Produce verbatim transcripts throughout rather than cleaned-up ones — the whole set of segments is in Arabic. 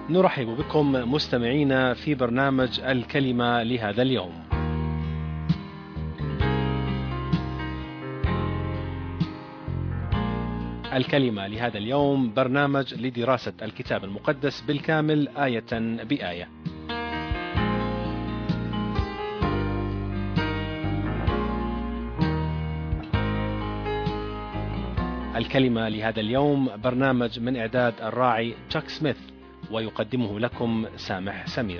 نرحب بكم مستمعينا في برنامج الكلمة لهذا اليوم. الكلمة لهذا اليوم برنامج لدراسة الكتاب المقدس بالكامل آية بآية. الكلمة لهذا اليوم برنامج من إعداد الراعي تشاك سميث، ويقدمه لكم سامح سمير.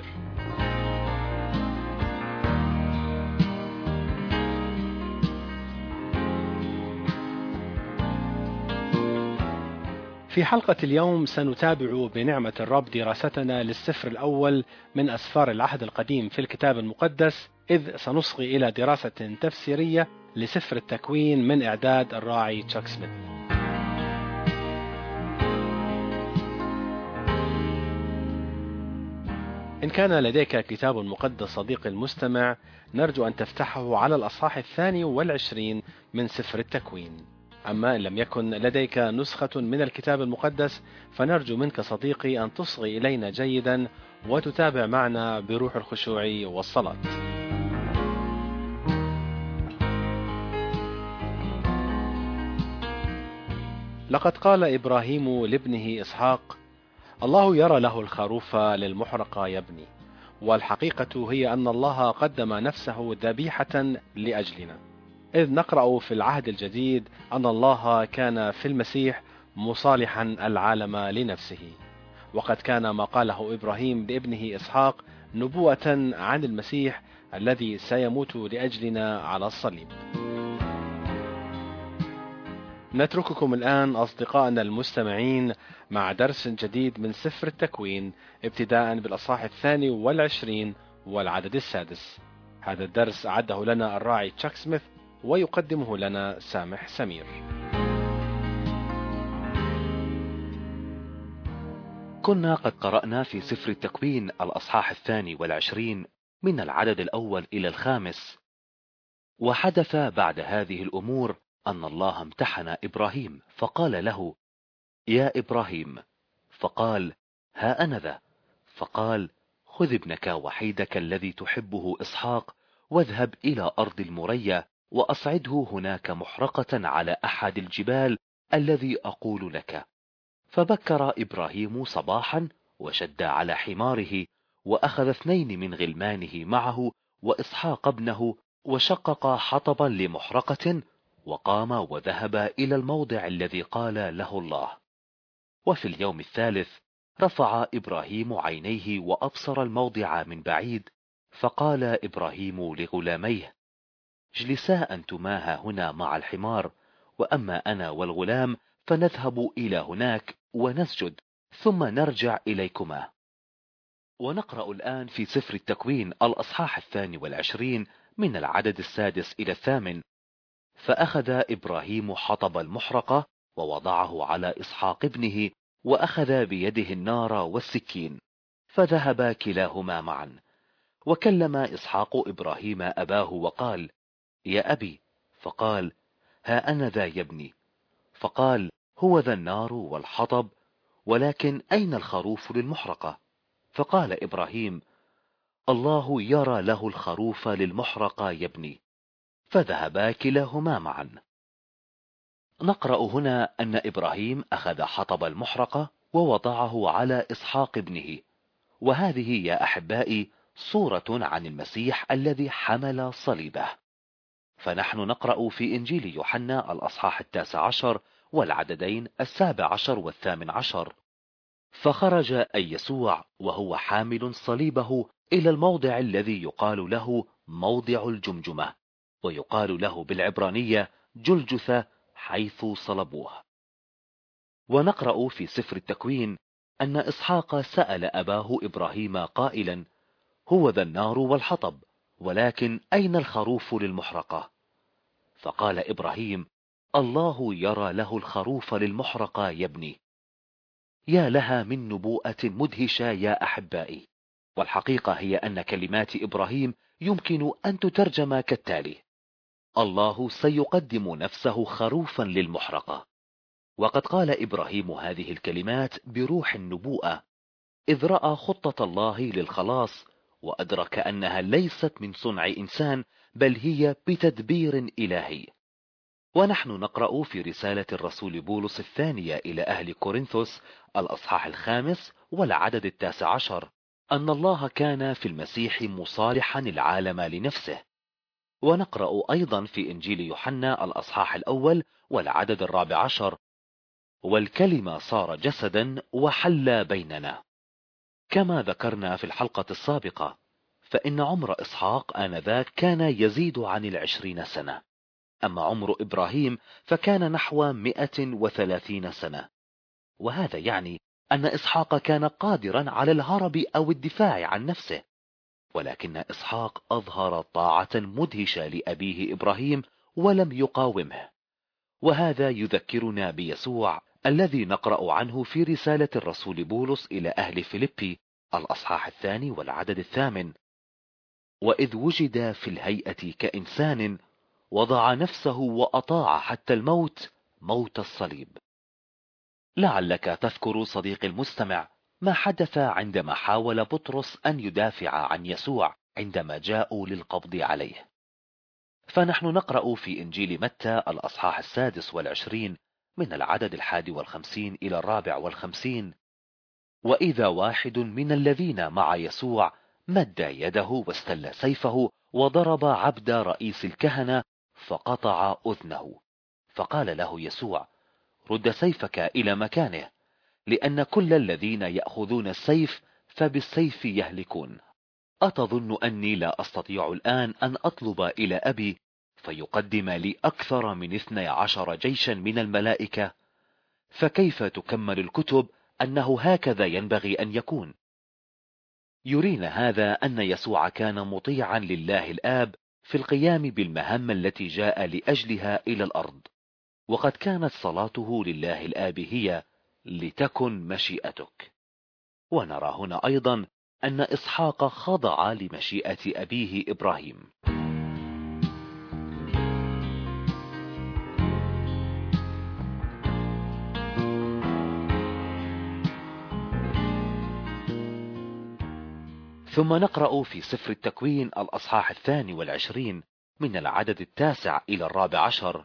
في حلقة اليوم سنتابع بنعمة الرب دراستنا للسفر الأول من أسفار العهد القديم في الكتاب المقدس، إذ سنصغي إلى دراسة تفسيرية لسفر التكوين من إعداد الراعي تشاك سميث. إن كان لديك كتاب مقدس صديقي المستمع، نرجو أن تفتحه على الأصحاح الثاني والعشرين من سفر التكوين. أما إن لم يكن لديك نسخة من الكتاب المقدس، فنرجو منك صديقي أن تصغي إلينا جيدا وتتابع معنا بروح الخشوع والصلاة. لقد قال إبراهيم لابنه إسحاق: الله يرى له الخروف للمحرقة يا ابني. والحقيقة هي أن الله قدم نفسه ذبيحة لأجلنا، إذ نقرأ في العهد الجديد أن الله كان في المسيح مصالحا العالم لنفسه، وقد كان ما قاله إبراهيم لابنه إسحاق نبوءة عن المسيح الذي سيموت لأجلنا على الصليب. نترككم الآن أصدقائنا المستمعين مع درس جديد من سفر التكوين، ابتداء بالأصحاح الثاني والعشرين والعدد السادس. هذا الدرس أعده لنا الراعي تشاك سميث، ويقدمه لنا سامح سمير. كنا قد قرأنا في سفر التكوين الأصحاح الثاني والعشرين من العدد الأول إلى الخامس. وحدث بعد هذه الأمور أن الله امتحن إبراهيم فقال له: يا إبراهيم. فقال: ها أنا ذا. فقال: خذ ابنك وحيدك الذي تحبه إسحاق واذهب إلى أرض المريا وأصعده هناك محرقة على أحد الجبال الذي أقول لك. فبكر إبراهيم صباحا وشد على حماره وأخذ اثنين من غلمانه معه وإسحاق ابنه وشقق حطبا لمحرقة وقام وذهب إلى الموضع الذي قال له الله. وفي اليوم الثالث رفع إبراهيم عينيه وأبصر الموضع من بعيد، فقال إبراهيم لغلاميه: اجلسا أنتما ها هنا مع الحمار، وأما أنا والغلام فنذهب إلى هناك ونسجد ثم نرجع إليكما. ونقرأ الآن في سفر التكوين الأصحاح الثاني والعشرين من العدد السادس إلى الثامن. فأخذ إبراهيم حطب المحرقة ووضعه على إسحاق ابنه، وأخذ بيده النار والسكين، فذهبا كلاهما معا. وكلم إسحاق إبراهيم أباه وقال: يا أبي. فقال: ها أنا ذا يا ابني. فقال: هو ذا النار والحطب، ولكن أين الخروف للمحرقة؟ فقال إبراهيم: الله يرى له الخروف للمحرقة يا ابني. فذهبا كلاهما معا. نقرأ هنا أن إبراهيم أخذ حطب المحرقة ووضعه على إسحاق ابنه، وهذه يا أحبائي صورة عن المسيح الذي حمل صليبه. فنحن نقرأ في إنجيل يوحنا الأصحاح التاسع عشر والعددين السابع عشر والثامن عشر: فخرج أي يسوع وهو حامل صليبه إلى الموضع الذي يقال له موضع الجمجمة، ويقال له بالعبرانية جلجثة، حيث صلبوه. ونقرأ في سفر التكوين أن إسحاق سأل أباه إبراهيم قائلا: هو ذا النار والحطب، ولكن أين الخروف للمحرقة؟ فقال إبراهيم: الله يرى له الخروف للمحرقة يا ابني. يا لها من نبوءة مدهشة يا أحبائي. والحقيقة هي أن كلمات إبراهيم يمكن أن تترجم كالتالي: الله سيقدم نفسه خروفا للمحرقة. وقد قال إبراهيم هذه الكلمات بروح النبوءة، إذ رأى خطة الله للخلاص، وأدرك أنها ليست من صنع إنسان، بل هي بتدبير إلهي. ونحن نقرأ في رسالة الرسول بولس الثانية إلى أهل كورنثوس الأصحاح الخامس والعدد التاسع عشر أن الله كان في المسيح مصالحا العالم لنفسه. ونقرأ أيضا في إنجيل يوحنا الأصحاح الأول والعدد الرابع عشر: والكلمة صار جسدا وحل بيننا. كما ذكرنا في الحلقة السابقة، فإن عمر إسحاق آنذاك كان يزيد عن العشرين سنة، أما عمر إبراهيم فكان نحو مئة وثلاثين سنة. وهذا يعني أن إسحاق كان قادرا على الهرب أو الدفاع عن نفسه، ولكن إسحاق أظهر طاعة مدهشة لأبيه إبراهيم ولم يقاومه. وهذا يذكرنا بيسوع الذي نقرأ عنه في رسالة الرسول بولس إلى أهل فيليبي الأصحاح الثاني والعدد الثامن: وإذ وجد في الهيئة كإنسان وضع نفسه وأطاع حتى الموت، موت الصليب. لعلك تذكر صديقي المستمع ما حدث عندما حاول بطرس أن يدافع عن يسوع عندما جاءوا للقبض عليه. فنحن نقرأ في إنجيل متى الأصحاح السادس والعشرين من العدد الحادي والخمسين إلى الرابع والخمسين: وإذا واحد من الذين مع يسوع مد يده واستل سيفه وضرب عبد رئيس الكهنة فقطع أذنه، فقال له يسوع: رد سيفك إلى مكانه، لأن كل الذين يأخذون السيف فبالسيف يهلكون. أتظن أني لا أستطيع الآن أن أطلب إلى أبي فيقدم لي أكثر من اثني عشر جيشا من الملائكة؟ فكيف تكمل الكتب أنه هكذا ينبغي أن يكون؟ يرينا هذا أن يسوع كان مطيعا لله الآب في القيام بالمهام التي جاء لأجلها إلى الأرض، وقد كانت صلاته لله الآب هي: لتكن مشيئتك. ونرى هنا أيضا أن إسحاق خضع لمشيئة أبيه إبراهيم. ثم نقرأ في سفر التكوين الأصحاح الثاني والعشرين من العدد التاسع إلى الرابع عشر: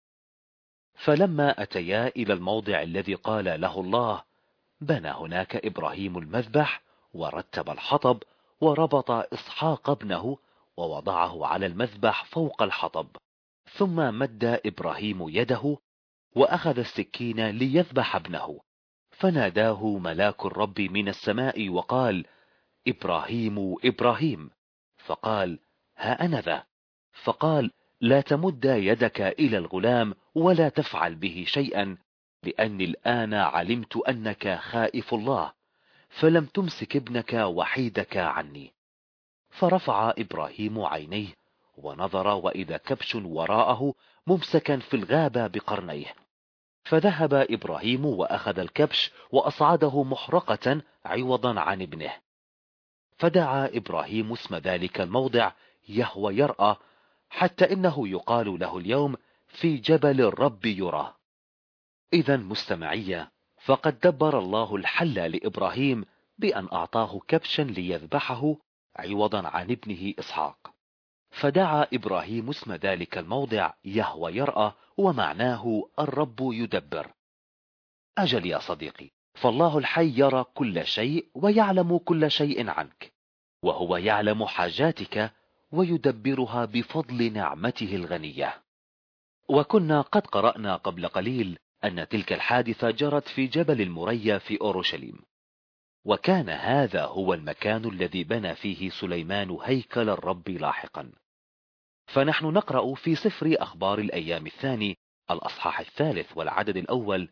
فلما أتيا إلى الموضع الذي قال له الله، بنى هناك إبراهيم المذبح ورتب الحطب وربط إسحاق ابنه ووضعه على المذبح فوق الحطب. ثم مد إبراهيم يده وأخذ السكين ليذبح ابنه، فناداه ملاك الرب من السماء وقال: إبراهيم إبراهيم. فقال: ها أنا ذا. فقال: لا تمد يدك إلى الغلام ولا تفعل به شيئا، لأني الآن علمت أنك خائف الله، فلم تمسك ابنك وحيدك عني. فرفع إبراهيم عينيه ونظر، وإذا كبش وراءه ممسكا في الغابة بقرنيه. فذهب إبراهيم وأخذ الكبش وأصعده محرقة عوضا عن ابنه. فدعا إبراهيم اسم ذلك الموضع يهوى يرأى، حتى إنه يقال له اليوم في جبل الرب يرى. إذا مستمعية، فقد دبر الله الحل لإبراهيم بأن أعطاه كبشا ليذبحه عوضا عن ابنه إسحاق. فدعا إبراهيم اسم ذلك الموضع يهوى يرأى، ومعناه الرب يدبر. أجل يا صديقي، فالله الحي يرى كل شيء ويعلم كل شيء عنك، وهو يعلم حاجاتك ويدبرها بفضل نعمته الغنية. وكنا قد قرأنا قبل قليل أن تلك الحادثة جرت في جبل المريا في أورشليم، وكان هذا هو المكان الذي بنى فيه سليمان هيكل الرب لاحقا. فنحن نقرأ في سفر أخبار الأيام الثاني الأصحاح الثالث والعدد الأول: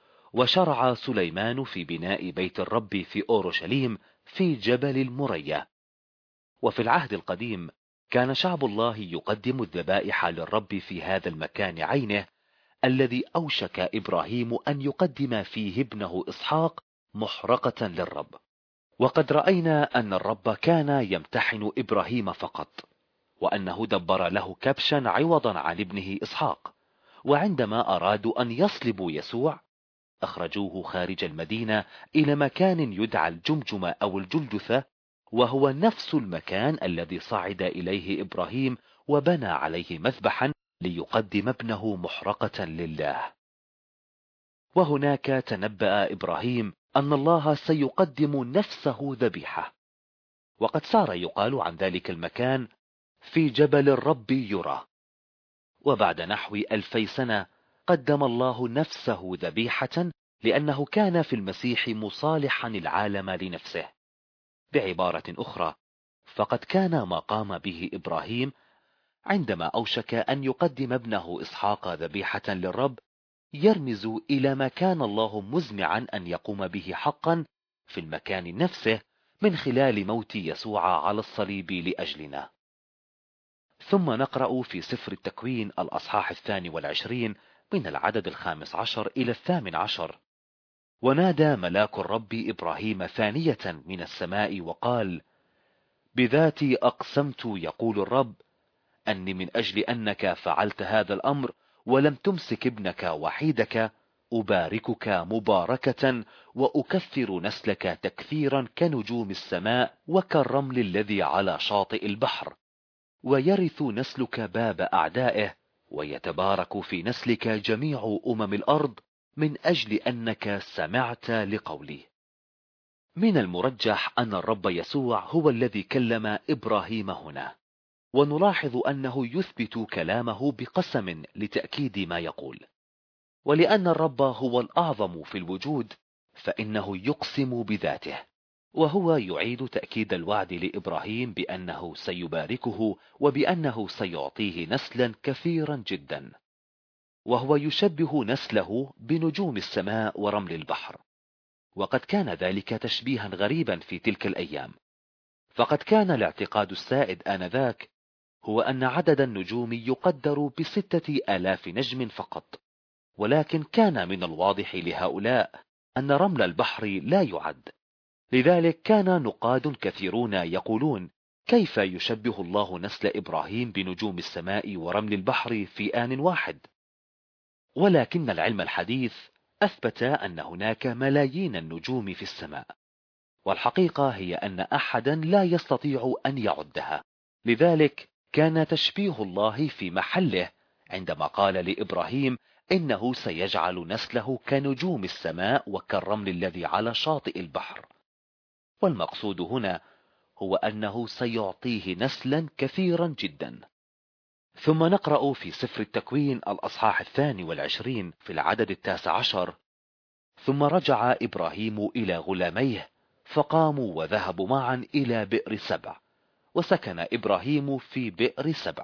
وشرع سليمان في بناء بيت الرب في أورشليم في جبل المريا. وفي العهد القديم كان شعب الله يقدم الذبائح للرب في هذا المكان عينه الذي أوشك إبراهيم أن يقدم فيه ابنه إسحاق محرقة للرب. وقد رأينا أن الرب كان يمتحن إبراهيم فقط، وأنه دبر له كبشا عوضا عن ابنه إسحاق. وعندما أرادوا أن يصلبوا يسوع أخرجوه خارج المدينة إلى مكان يدعى الجمجمة أو الجلجثة، وهو نفس المكان الذي صعد إليه إبراهيم وبنى عليه مذبحا ليقدم ابنه محرقة لله. وهناك تنبأ إبراهيم أن الله سيقدم نفسه ذبيحة، وقد صار يقال عن ذلك المكان في جبل الرب يرى. وبعد نحو ألفي سنة قدم الله نفسه ذبيحة، لأنه كان في المسيح مصالحا العالم لنفسه. بعبارة أخرى، فقد كان ما قام به إبراهيم عندما أوشك أن يقدم ابنه إسحاق ذبيحة للرب يرمز إلى ما كان الله مزمعا أن يقوم به حقا في المكان نفسه من خلال موت يسوع على الصليب لأجلنا. ثم نقرأ في سفر التكوين الأصحاح الثاني والعشرين من العدد الخامس عشر إلى الثامن عشر: ونادى ملاك الرب إبراهيم ثانية من السماء وقال: بذاتي أقسمت يقول الرب أني من أجل أنك فعلت هذا الأمر ولم تمسك ابنك وحيدك أباركك مباركة، وأكثر نسلك تكثيرا كنجوم السماء وكالرمل الذي على شاطئ البحر، ويرث نسلك باب أعدائه، ويتبارك في نسلك جميع أمم الأرض من أجل أنك سمعت لقولي. من المرجح أن الرب يسوع هو الذي كلم إبراهيم هنا، ونلاحظ أنه يثبت كلامه بقسم لتأكيد ما يقول. ولأن الرب هو الأعظم في الوجود فإنه يقسم بذاته، وهو يعيد تأكيد الوعد لإبراهيم بأنه سيباركه وبأنه سيعطيه نسلا كثيرا جدا، وهو يشبه نسله بنجوم السماء ورمل البحر. وقد كان ذلك تشبيها غريبا في تلك الأيام، فقد كان الاعتقاد السائد آنذاك هو أن عدد النجوم يقدر بستة آلاف نجم فقط، ولكن كان من الواضح لهؤلاء أن رمل البحر لا يعد. لذلك كان نقاد كثيرون يقولون: كيف يشبه الله نسل إبراهيم بنجوم السماء ورمل البحر في آن واحد؟ ولكن العلم الحديث أثبت أن هناك ملايين النجوم في السماء، والحقيقة هي أن أحدا لا يستطيع أن يعدها. لذلك كان تشبيه الله في محله عندما قال لإبراهيم إنه سيجعل نسله كنجوم السماء وكالرمل الذي على شاطئ البحر. والمقصود هنا هو أنه سيعطيه نسلا كثيرا جدا. ثم نقرأ في سفر التكوين الأصحاح الثاني والعشرين في العدد التاسع عشر: ثم رجع إبراهيم إلى غلاميه فقاموا وذهبوا معا إلى بئر سبع، وسكن إبراهيم في بئر سبع.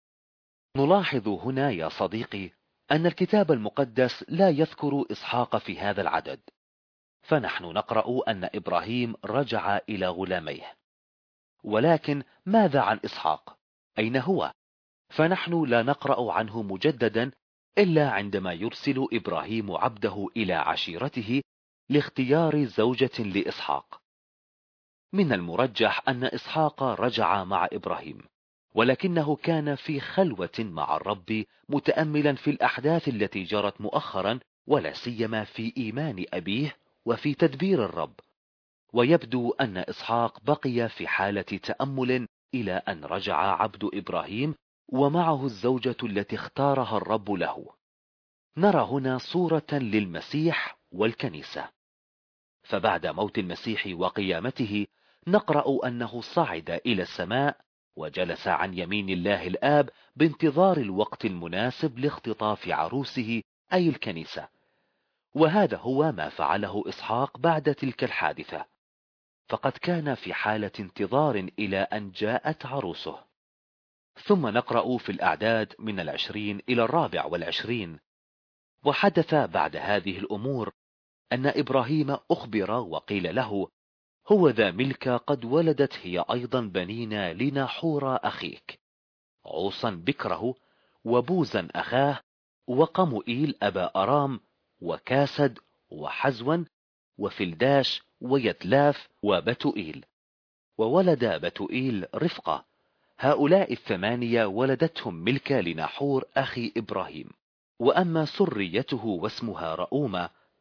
نلاحظ هنا يا صديقي أن الكتاب المقدس لا يذكر إسحاق في هذا العدد، فنحن نقرأ أن إبراهيم رجع إلى غلاميه. ولكن ماذا عن إسحاق؟ أين هو؟ فنحن لا نقرأ عنه مجددا إلا عندما يرسل إبراهيم عبده إلى عشيرته لاختيار زوجة لإسحاق. من المرجح أن إسحاق رجع مع إبراهيم، ولكنه كان في خلوة مع الرب متأملا في الأحداث التي جرت مؤخرا، ولا سيما في إيمان أبيه وفي تدبير الرب. ويبدو أن إسحاق بقي في حالة تأمل إلى أن رجع عبد إبراهيم ومعه الزوجة التي اختارها الرب له. نرى هنا صورة للمسيح والكنيسة. فبعد موت المسيح وقيامته نقرأ أنه صعد إلى السماء وجلس عن يمين الله الآب بانتظار الوقت المناسب لاختطاف عروسه أي الكنيسة. وهذا هو ما فعله إسحاق بعد تلك الحادثة، فقد كان في حالة انتظار إلى أن جاءت عروسه. ثم نقرأ في الأعداد من العشرين إلى الرابع والعشرين: وحدث بعد هذه الأمور أن إبراهيم أخبر وقيل له: هو ذا ملك قد ولدت هي أيضا بنين لناحور أخيك، عوصا بكره، وبوزا أخاه، وقمؤيل أبا أرام، وكاسد، وحزوا، وفلداش، ويتلاف، وبتؤيل. وولد بتؤيل رفقة. هؤلاء الثمانية ولدتهم ملكة لناحور أخي إبراهيم. وأما سريته واسمها رؤومة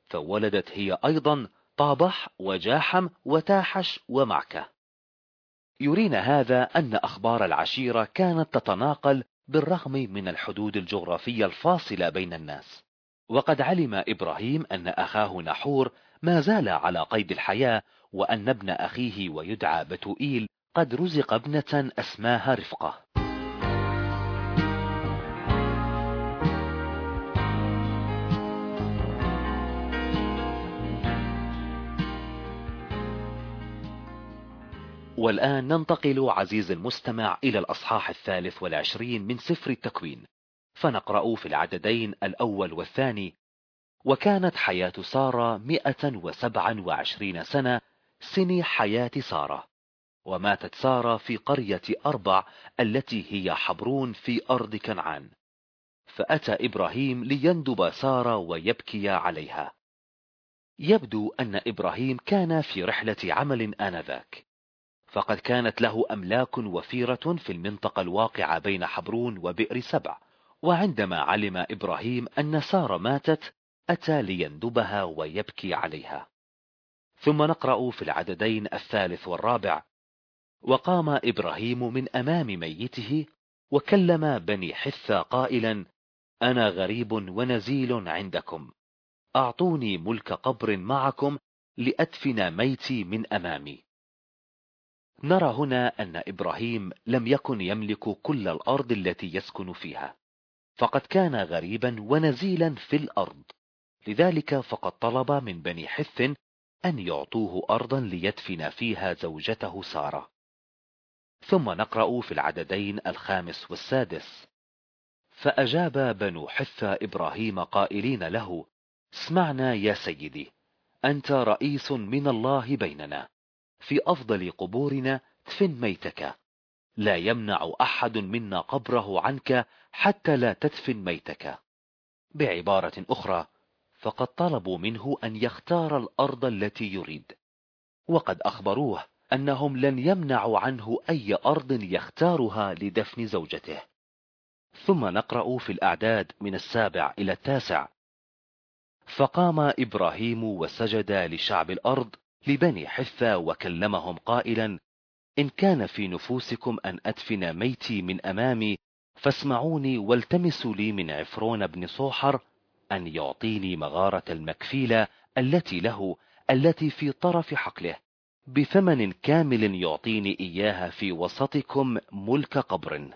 فولدت هي أيضا طابح وجاحم وتاحش ومعكة. يرينا هذا أن أخبار العشيرة كانت تتناقل بالرغم من الحدود الجغرافية الفاصلة بين الناس. وقد علم إبراهيم أن أخاه نحور ما زال على قيد الحياة، وأن ابن أخيه ويدعى بتوئيل قد رزق ابنة أسماها رفقة. والآن ننتقل عزيز المستمع إلى الأصحاح الثالث والعشرين من سفر التكوين، فنقرأ في العددين الأول والثاني: وكانت حياة سارة مئة وسبعا وعشرين سنة، سن حياة سارة. وماتت سارة في قرية أربع التي هي حبرون في أرض كنعان. فأتى إبراهيم ليندب سارة ويبكي عليها. يبدو أن إبراهيم كان في رحلة عمل آنذاك، فقد كانت له أملاك وفيرة في المنطقة الواقعة بين حبرون وبئر سبع. وعندما علم إبراهيم أن سارة ماتت أتى ليندبها ويبكي عليها. ثم نقرأ في العددين الثالث والرابع: وقام إبراهيم من أمام ميته وكلم بني حثة قائلا: أنا غريب ونزيل عندكم، أعطوني ملك قبر معكم لأدفن ميتي من أمامي. نرى هنا أن إبراهيم لم يكن يملك كل الأرض التي يسكن فيها، فقد كان غريبا ونزيلا في الأرض، لذلك فقد طلب من بني حث أن يعطوه أرضا ليدفن فيها زوجته سارة. ثم نقرأ في العددين الخامس والسادس: فأجاب بنو حثة إبراهيم قائلين له: اسمعنا يا سيدي، أنت رئيس من الله بيننا، في أفضل قبورنا دفن ميتك، لا يمنع أحد منا قبره عنك حتى لا تدفن ميتك. بعبارة أخرى، فقد طلبوا منه أن يختار الأرض التي يريد، وقد أخبروه أنهم لن يمنعوا عنه أي أرض يختارها لدفن زوجته. ثم نقرأ في الأعداد من السابع إلى التاسع: فقام إبراهيم وسجد لشعب الأرض لبني حثة وكلمهم قائلا: إن كان في نفوسكم أن أدفن ميتي من أمامي فاسمعوني، والتمسوا لي من عفرون بن صوحر أن يعطيني مغارة المكفيلة التي له، التي في طرف حقله، بثمن كامل يعطيني إياها في وسطكم ملك قبر.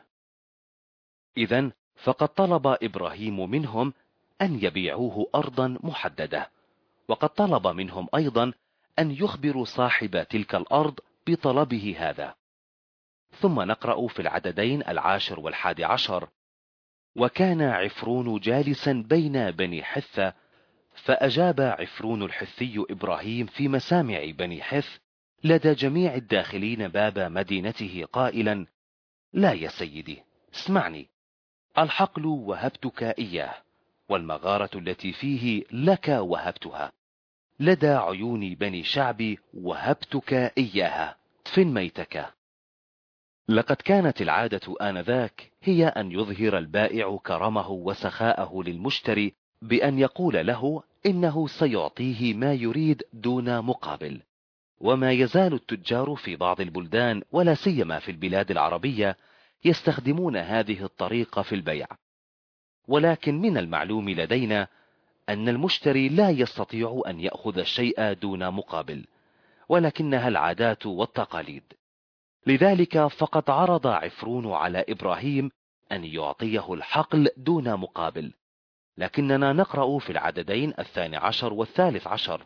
إذن فقد طلب إبراهيم منهم أن يبيعوه أرضا محددة، وقد طلب منهم أيضا أن يخبروا صاحب تلك الأرض بطلبه هذا. ثم نقرأ في العددين العاشر والحادي عشر: وكان عفرون جالسا بين بني حثة، فأجاب عفرون الحثي إبراهيم في مسامع بني حث لدى جميع الداخلين باب مدينته قائلا: لا يا سيدي، اسمعني، الحقل وهبتك إياه، والمغارة التي فيه لك وهبتها، لدى عيون بني شعبي وهبتك إياها، دفن ميتك. لقد كانت العادة آنذاك هي أن يظهر البائع كرمه وسخاءه للمشتري بأن يقول له إنه سيعطيه ما يريد دون مقابل. وما يزال التجار في بعض البلدان ولا سيما في البلاد العربية يستخدمون هذه الطريقة في البيع، ولكن من المعلوم لدينا أن المشتري لا يستطيع أن يأخذ الشيء دون مقابل، ولكنها العادات والتقاليد. لذلك فقد عرض عفرون على إبراهيم أن يعطيه الحقل دون مقابل، لكننا نقرأ في العددين الثاني عشر والثالث عشر: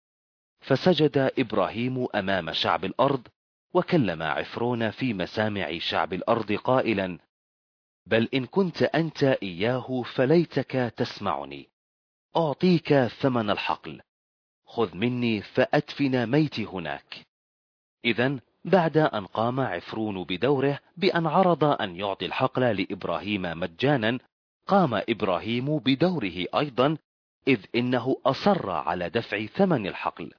فسجد إبراهيم أمام شعب الأرض وكلم عفرون في مسامع شعب الأرض قائلا: بل إن كنت أنت إياه فليتك تسمعني، أعطيك ثمن الحقل، خذ مني فأدفن ميتي هناك. إذن بعد أن قام عفرون بدوره بأن عرض أن يعطي الحقل لإبراهيم مجانا، قام إبراهيم بدوره أيضا، إذ إنه أصر على دفع ثمن الحقل.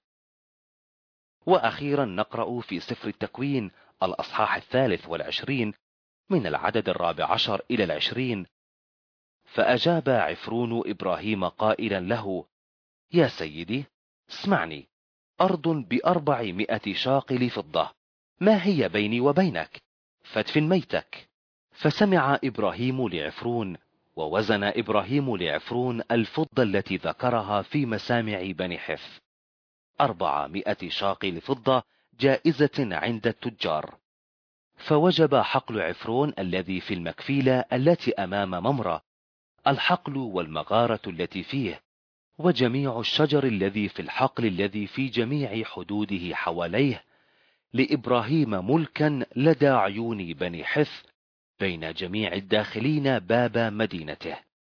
وأخيرا نقرأ في سفر التكوين الأصحاح الثالث والعشرين من العدد الرابع عشر إلى العشرين: فأجاب عفرون إبراهيم قائلا له: يا سيدي اسمعني، أرض بأربعمائة شاقل فضة، ما هي بيني وبينك؟ فادفن ميتك. فسمع إبراهيم لعفرون، ووزن إبراهيم لعفرون الفضة التي ذكرها في مسامع بني حث، أربعمائة شاقل فضة جائزة عند التجار. فوجب حقل عفرون الذي في المكفيلة التي أمام ممرة، الحقل والمغارة التي فيه، وجميع الشجر الذي في الحقل الذي في جميع حدوده حواليه، لإبراهيم ملكا لدى عيون بني حث بين جميع الداخلين باب مدينته.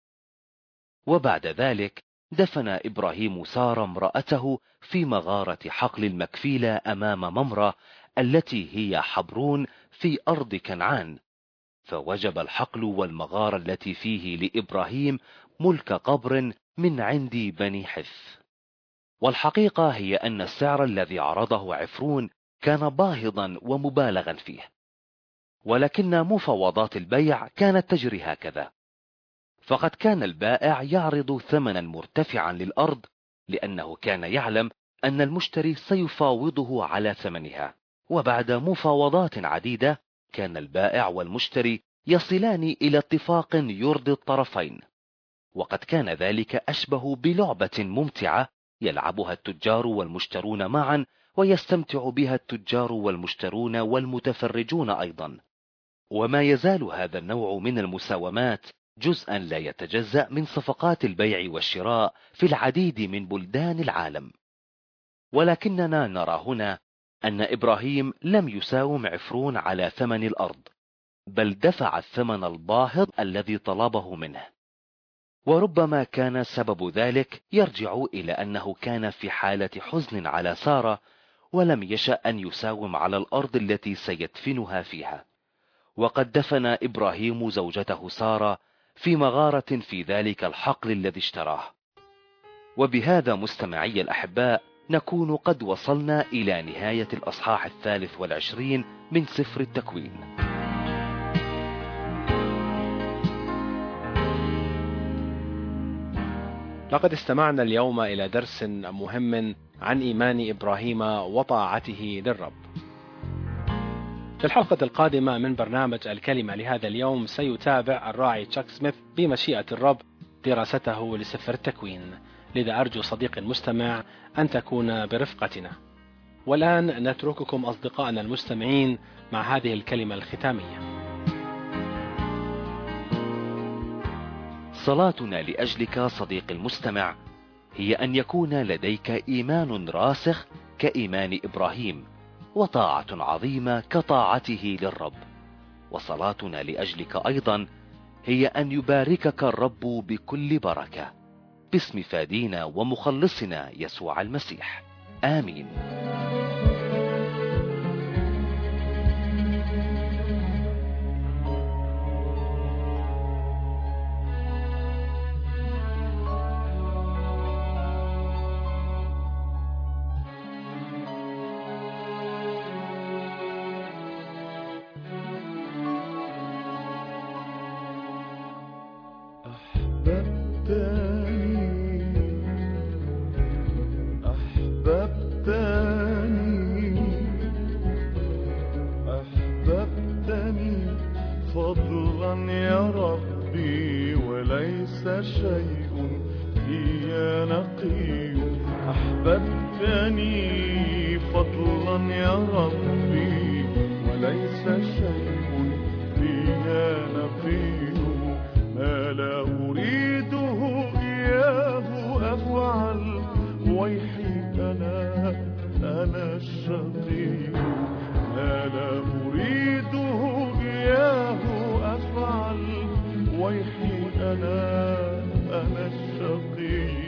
وبعد ذلك دفن إبراهيم سارة امرأته في مغارة حقل المكفيلة أمام ممرة التي هي حبرون في أرض كنعان. فوجب الحقل والمغارة التي فيه لإبراهيم ملك قبر من عند بني حث. والحقيقة هي أن السعر الذي عرضه عفرون كان باهظا ومبالغا فيه، ولكن مفاوضات البيع كانت تجري هكذا. فقد كان البائع يعرض ثمنا مرتفعا للأرض لأنه كان يعلم أن المشتري سيفاوضه على ثمنها، وبعد مفاوضات عديدة كان البائع والمشتري يصلان إلى اتفاق يرضي الطرفين. وقد كان ذلك أشبه بلعبة ممتعة يلعبها التجار والمشترون معا، ويستمتع بها التجار والمشترون والمتفرجون أيضا. وما يزال هذا النوع من المساومات جزءا لا يتجزأ من صفقات البيع والشراء في العديد من بلدان العالم. ولكننا نرى هنا أن إبراهيم لم يساوم عفرون على ثمن الأرض، بل دفع الثمن الباهظ الذي طلبه منه. وربما كان سبب ذلك يرجع إلى أنه كان في حالة حزن على سارة، ولم يشأ أن يساوم على الأرض التي سيدفنها فيها. وقد دفن إبراهيم زوجته سارة في مغارة في ذلك الحقل الذي اشتراه. وبهذا مستمعي الأحباء نكون قد وصلنا إلى نهاية الأصحاح الثالث والعشرين من سفر التكوين. لقد استمعنا اليوم إلى درس مهم عن إيمان إبراهيم وطاعته للرب. في الحلقة القادمة من برنامج الكلمة لهذا اليوم سيتابع الراعي تشاك سميث بمشيئة الرب دراسته لسفر التكوين، لذا أرجو صديقي المستمع أن تكون برفقتنا. والآن نترككم أصدقائنا المستمعين مع هذه الكلمة الختامية. صلاتنا لأجلك صديقي المستمع هي أن يكون لديك إيمان راسخ كإيمان إبراهيم، وطاعة عظيمة كطاعته للرب. وصلاتنا لأجلك أيضا هي أن يباركك الرب بكل بركة، باسم فادينا ومخلصنا يسوع المسيح، آمين. فضلا يا ربي وليس شيء في نقي. أحببتني فضلا يا ربي وليس شيء فيها نقي. ما لا أريده إياه أفعل، ويحي أنا أنا الشقي. ما لا أريده إياه أفعل، ويحي أنا أنا الشقي.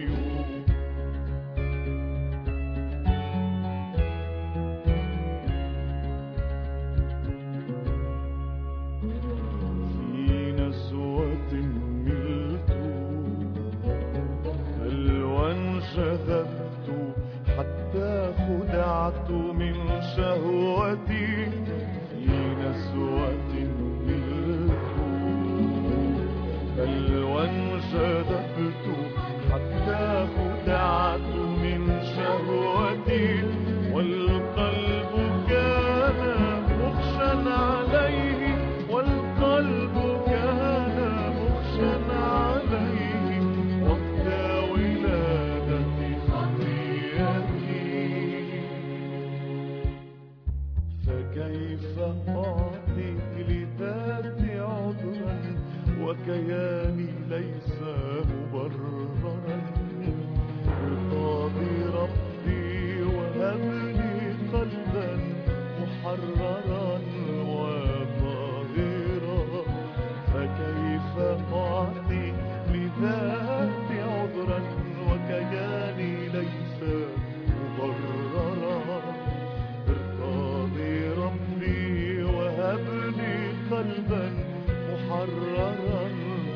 في نسوة ملت بل وانشذبت حتى خدعت من شهوتي. في نسوة ملت بل وانشذبت حتى خدعت لهيبا محررا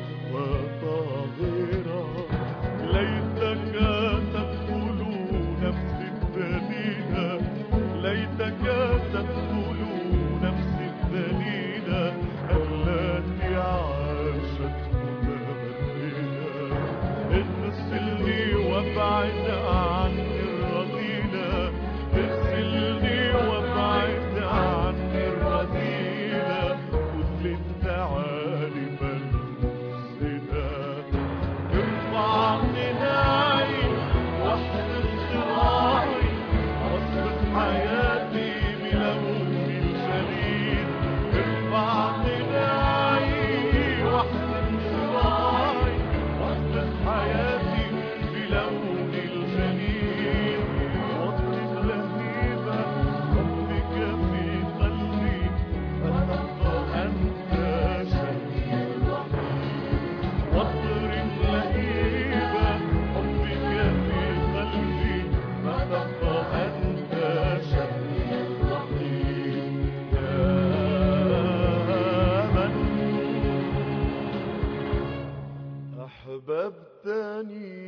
وطاهرا. ليتك تدخل نفسي الذليلة، ليتك تدخل نفسي الذليلة التي عاشت متبدلة. اغسلني وابعد عني الرذيلة، اغسلني وابعد عني الرذيلة كل الثعالب المفسدة. ارفع غناي واحفظ ذراعي واصبغ حياتي بلون الجليد. ارفع غناي واحفظ ذراعي واصبغ حياتي بلون الجليد. واطلب لهيب حبك في قلبي فتبقى أنت شهيد الوحيد. واضرب لهيب حبك في قلبي فتبقى أنت شهيد الوحيد. يا من أحببتني.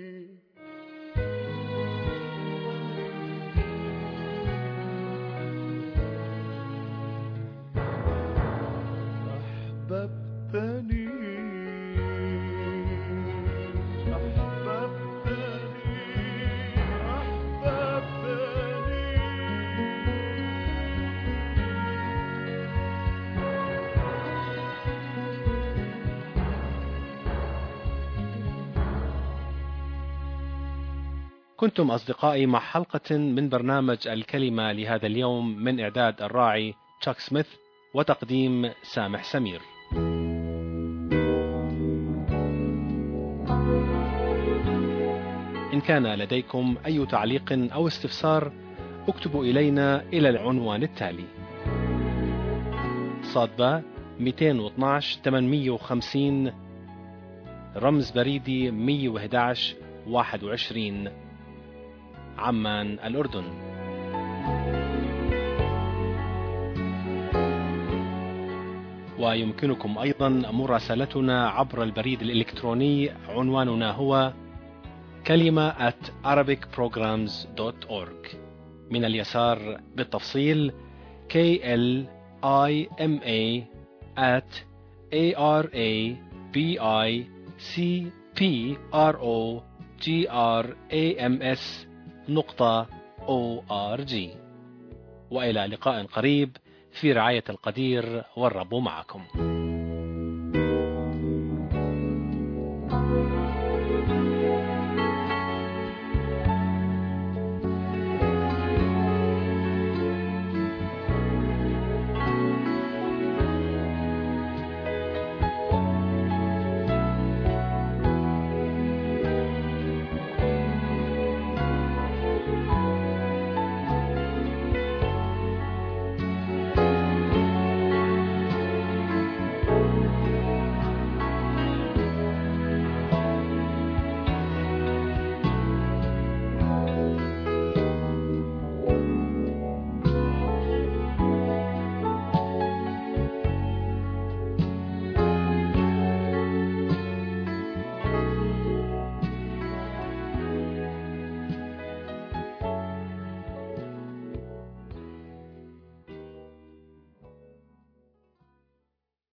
أحببتني أحببتني أحببتني. كنتم أصدقائي مع حلقة من برنامج الكلمة لهذا اليوم من إعداد الراعي تشاك سميث وتقديم سامح سمير. إن كان لديكم أي تعليق أو استفسار اكتبوا إلينا إلى العنوان التالي: صادبة مئتين واثناشر ثمانمئة وخمسين، رمز بريدي مئة وأحد عشر واحد وعشرين، عمان الأردن. ويمكنكم أيضا مراسلتنا عبر البريد الإلكتروني، عنواننا هو كلمة at arabic programs dot org. من اليسار بالتفصيل K L I M A at A R A B I C P R O G R A M S نقطة O R G. وإلى لقاء قريب في رعاية القدير، والرب معكم.